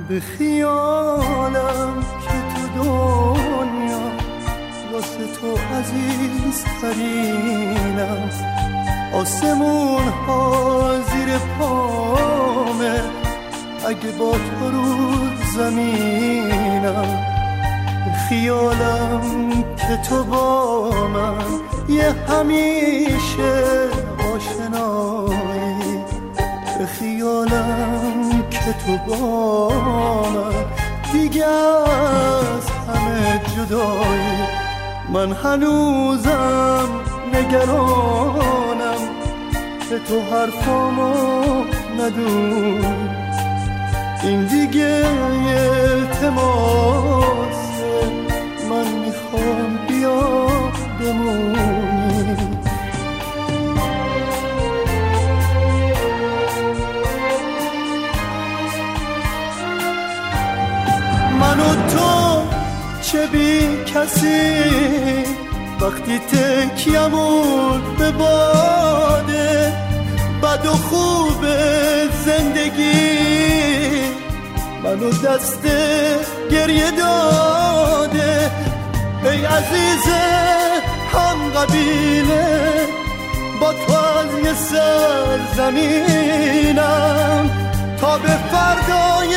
به خیالم که تو دنیا واسه تو عزیز ترینم، آسمون ها زیر پامه اگه با تو رو زمینم. به خیالم که تو با من یه همیشه آشنایی، به خیالم که تو با من دیگه از همه جدایی. من هنوزم نگرانم که تو حرفامو ندونی، این دیگه التماسه، من میخوام بیا بمونی. من و تو چه بی کسی وقتی تکیمون به باده، بد و خوب زندگی منو دست گریه داده. ای عزیز هم قبیله با تو از یه سرزمینم تا به فردای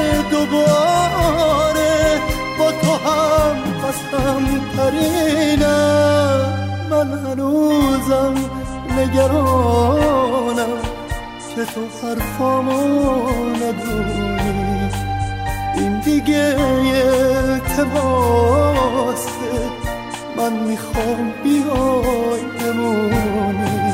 دوباره با تو هم قسم ترینم. من هنوزم نگرانم که تو حرفامو ندونی، این دیگه التماسه، من میخوام بیای بمونی.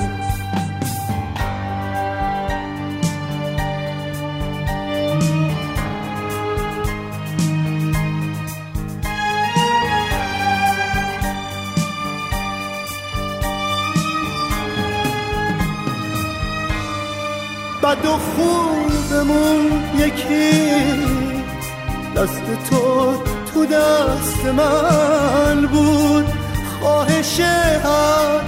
بد و خوبمون یکی، دست تو تو دست من بود، خواهش هر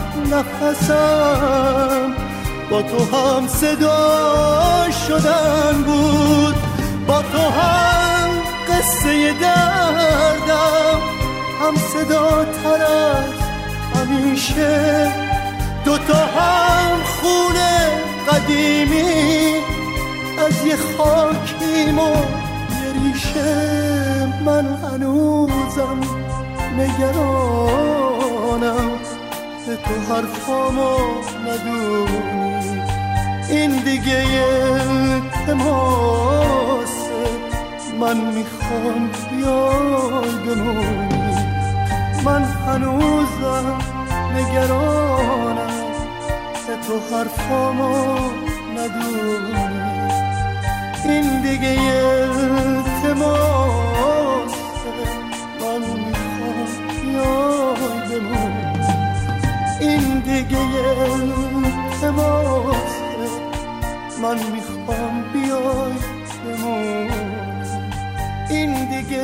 نفسم با تو هم صدا شدن بود، با تو هم قصه دردم هم صدا تر از همیشه، دوتا هم خونه قدیمی از یه خاکیم و یه ریشه. من هنوزم نگرانم که تو حرفامو ندونی، این دیگه التماسه، من میخوام بیای بمونی. من هنوزم نگرانم که تو حرفامو ندونی، این دیگه التماسه، من میخوام بیای بمونی، این دیگه التماسه، من میخوام بیای بمونی، این دیگه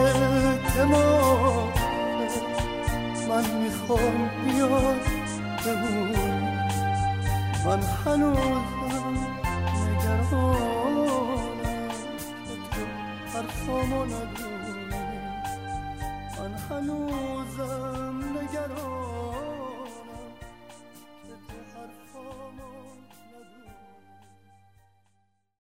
التماسه، من میخوام بیای بمونی. من هنوزم نگرانم که تو حرفامو ندونی.